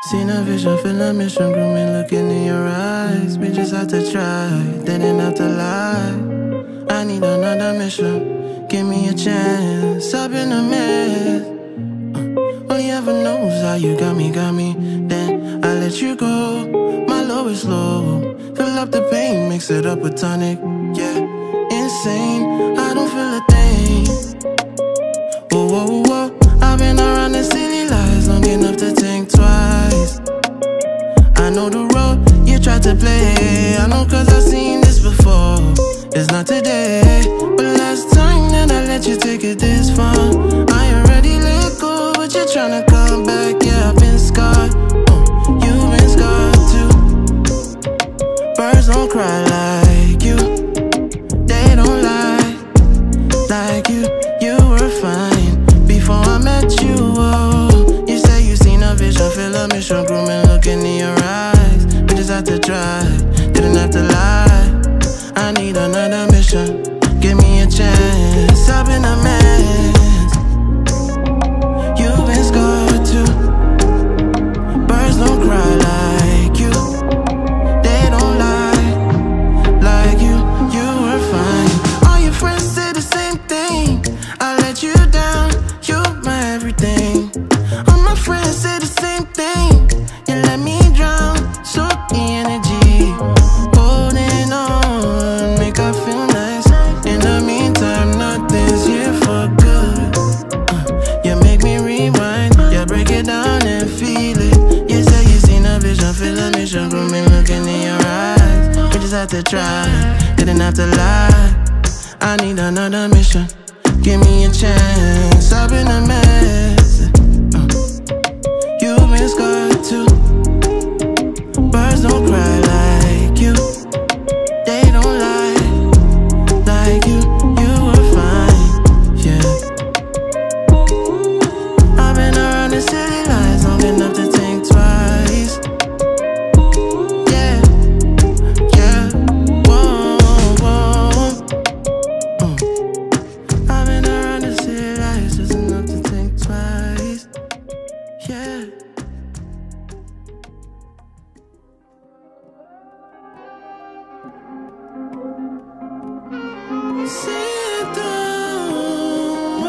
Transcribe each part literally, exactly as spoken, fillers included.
Seen a vision, feel a mission, grooming, looking in your eyes. We just have to try, didn't have to lie. I need another mission, give me a chance. I've been a mess, uh, only heaven knows how you got me, got me. Then I let you go, my low is low. Fill up the pain, mix it up with tonic, yeah. Insane, I don't feel a thing. Whoa, whoa, whoa, I've been around the silly lies long enough to think twice. I know the road you tried to play, I know cause I've seen this before. It's not today, but last time that I let you take it this far. I already let go, but you're tryna come back, yeah, I've been scarred. uh, You've been scarred too. Birds don't cry like you, they don't lie like you. You were fine before I met you, oh. You say you seen a vision, feel a mission, grooming, looking in your eyes. We just had to try, didn't have to lie. I need another mission, give me a chance. I've been a mess, you've been scarred too. Birds don't cry like you, they don't lie like you. You were fine, all your friends say the same thing. I let you down, you're my everything. All my friends say the same thing. You let me drown, so the energy, holding on, make I feel nice. In the meantime, nothing's here for good. uh, You make me rewind, yeah, break it down and feel it. You say you seen a vision, feel a mission, grooming, looking in your eyes. We just had to try, didn't have to lie. I need another mission, give me a chance. I've been a mess, uh, you've been scarred too. Birds don't cry like you, they don't lie like you. You were fine, yeah. I've been around the city lights long enough to think twice, yeah, yeah. Whoa, whoa, mm. I've been around the city lights just enough to think twice, yeah. See it through,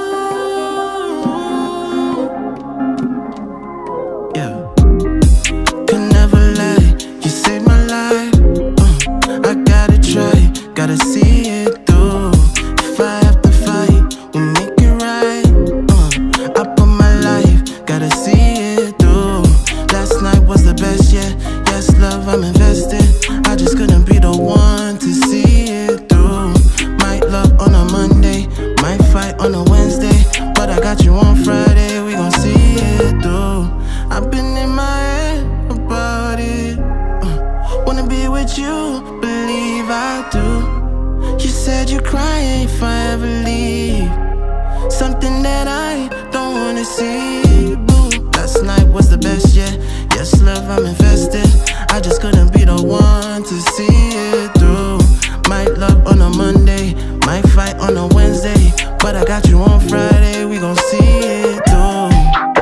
yeah. Could never lie, you saved my life. uh, I gotta try, gotta see it through. If I have to fight, we'll make it right. uh, I put my life, gotta see it through. Last night was the best, yeah. Yes, love, I'm invested. I just couldn't be the one to see it through. Might love on a Monday, might fight on a Wednesday, but I got you on Friday, we gon' see it through. I've been in my head about it, uh, wanna be with you, believe I do. You said you're crying if I ever leave, something that I don't wanna see, boo. Last night was the best, yeah. Yes, love, I'm invested. I just couldn't be the one to see it through. Might love on a Monday, might fight on a Wednesday, but I got you on Friday, we gon' see it through.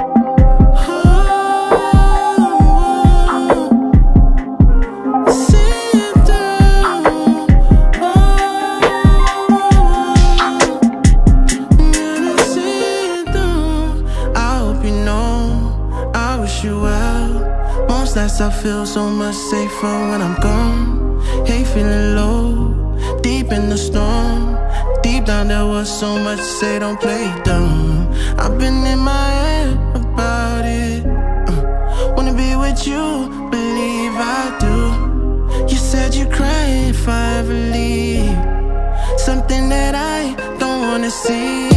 See it through. Gotta see it through. I hope you know, I wish you well. Most nights I feel so much safer when I'm gone. Hate feeling low, deep in the storm. Deep down there was so much to say, don't play dumb. I've been in my head about it, uh, wanna be with you, believe I do. You said you'd cry if I ever leave, something that I don't wanna see.